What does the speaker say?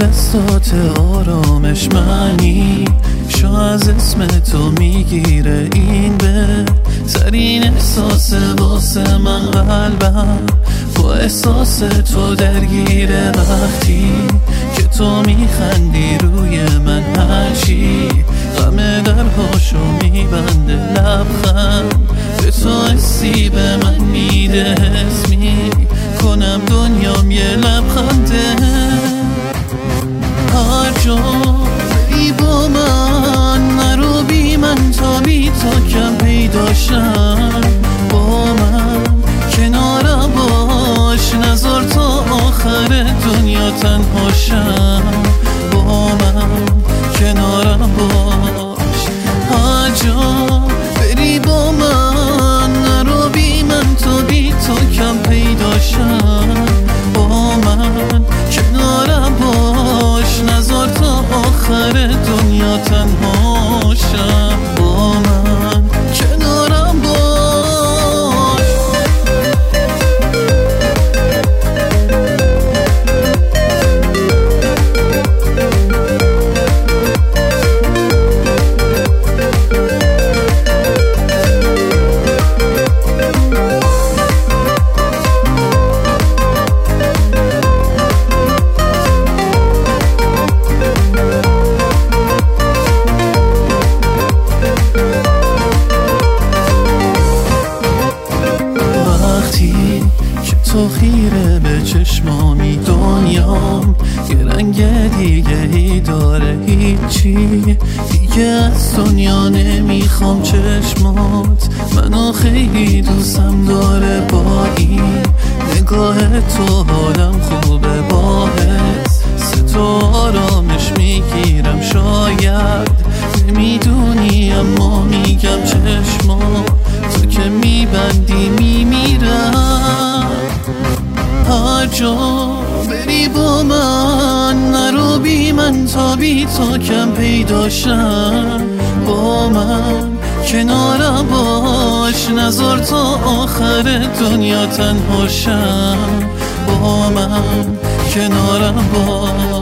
دستات آرامش منی، شو از اسم تو میگیره این بهترین احساس واسه من. قلبم با احساس تو درگیره وقتی که تو میخندی روی من. هرچی غم درهاشو میبنده لبخند به تو حسی به من میده، حس میکنم دنیام یه لبخنده. هر جا بری با من نرو بی من تا بی تو کم پیداشم. با من کنارم باش نذار تا آخر دنیا تنهاشم. با من کنارم باش. هر جا بری با من نرو بی من تا بی تو کم پیداشم. با من کنارم باش نذار تا آخر دنیا تنهاشم. با من کنارم باش. تو خیره به چشمامی دنیام یه رنگ دیگه ای داره، هیچی دیگه از دنیا نمیخوام. چشمات منو خیلی دوستم داره، با این نگاه تو حالم خوبه، با حس تو آرامش میگیرم. شاید نمیدونی اما میگم چشمات تو که میبندی میمیرم. هر جا بری با من نرو بی من تا بی تو کم پیداشم. با من کنارم باش نذار تا آخر دنیا تنهاشم. با من کنارم باش.